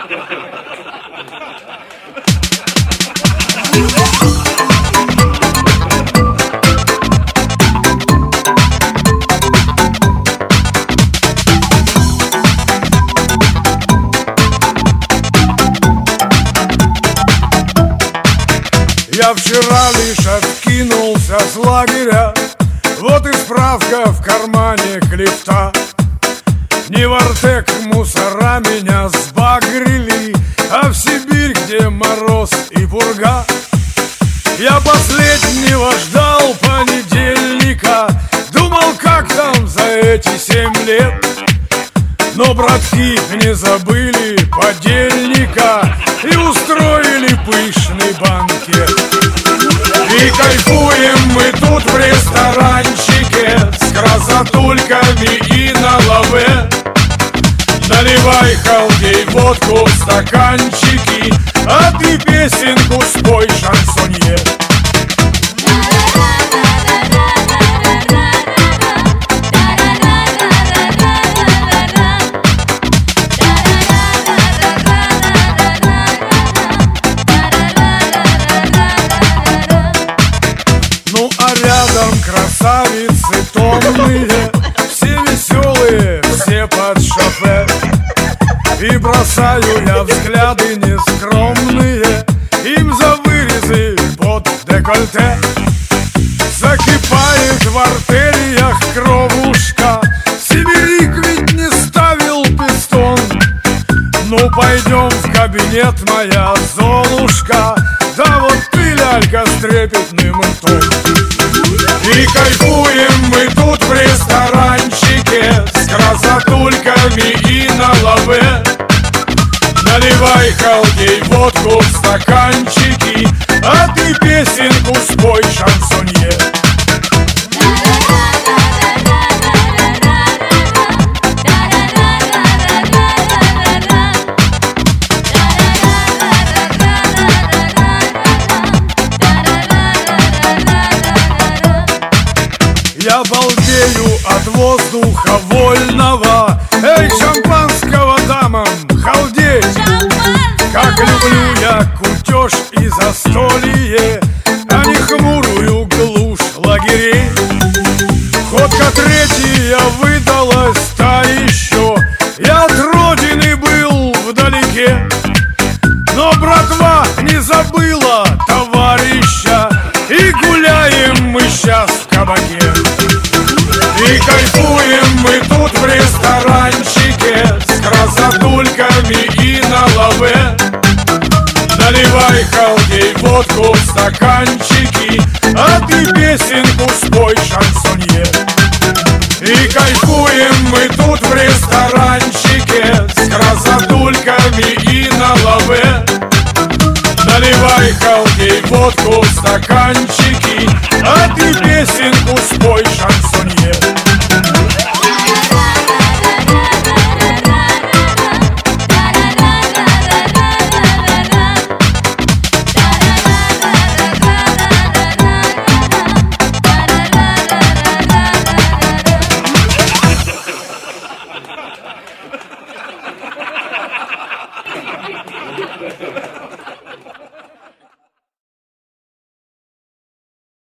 Я вчера лишь откинулся с лагеря, вот и справка в кармане клифта. Не в Артек мусора меня сбагрили, а в Сибирь, где мороз и пурга. Я последнего ждал понедельника, думал, как там за эти 7 лет. Но братки не забыли подельника и устроили пышный банкет. И кайфуем мы тут в ресторанчике с красотульками и на лаве. Наливай, халдей, водку в стаканчики, а ты песенку спой, шансонье. Ну а рядом красавицы томные, все веселые, все под шофе. И бросаю я взгляды нескромные им за вырезы под декольте. Закипает в артериях кровушка, сибиряк ведь не ставил пистон. Ну пойдем в кабинет, моя Золушка, да вот ты, лялька, с трепетным ртом. И кайфуем мы тут в ресторанчике с красотульками и на лаве. Наливай, халдей, водку в стаканчики, а ты песенку спой, шансонье. Я балдею от воздуха вольного, эй, шампанского дамам, халдей! Как люблю я кутеж и застолье, а не хмурую глушь лагерей. Ходка третья выдалась та еще, я от родины был вдалеке. Но братва не забыла товарища, и гуляем мы сейчас в кабаке. И кайфуем мы тут в ресторанчике с красотульками и на лаве. Наливай, халдей, водку в стаканчики, а ты песенку спой, шансонье. И кайфуем мы тут в ресторанчике с красотульками и на лаве. Наливай, халдей, водку в стаканчики, а ты песенку спой,